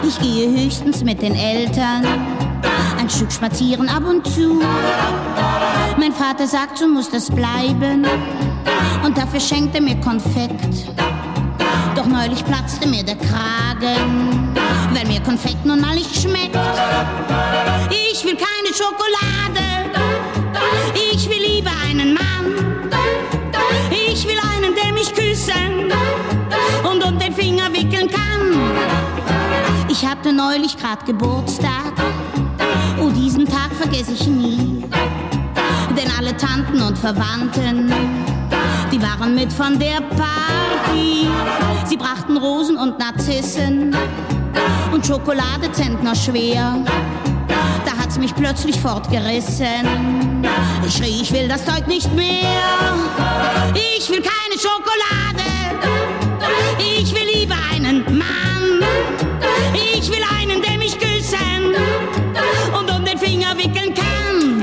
Ich gehe höchstens mit den Eltern ein Stück spazieren ab und zu. Mein Vater sagt, so muss das bleiben, und dafür schenkt er mir Konfekt. Doch neulich platzte mir der Kragen, weil mir Konfekt nun mal nicht schmeckt. Ich will keine Schokolade, ich will lieber einen Mann. Ich will einen, der mich küssen und um den Finger wickeln kann. Ich hatte neulich grad Geburtstag, oh, diesen Tag vergesse ich nie. Denn alle Tanten und Verwandten, die waren mit von der Party. Sie brachten Rosen und Narzissen und Schokolade zentner schwer. Da hat's mich plötzlich fortgerissen. Ich schrie, ich will das Zeug nicht mehr. Ich will keine Schokolade, ich will lieber einen Mann. Ich will einen, der mich küssen und um den Finger wickeln kann.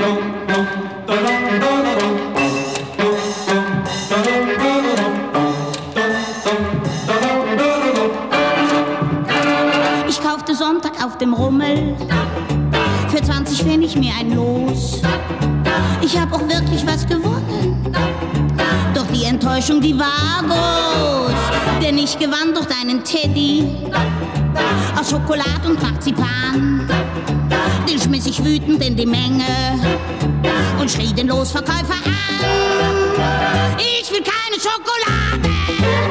Ich kaufte Sonntag auf dem Rummel für 20 Pfennig mir ein Los. Ich hab auch wirklich was gewonnen, doch die Enttäuschung, die war groß. Denn ich gewann durch deinen Teddy aus Schokolade und Marzipan. Den schmiss ich wütend in die Menge und schrie den Losverkäufer an. Ich will keine Schokolade,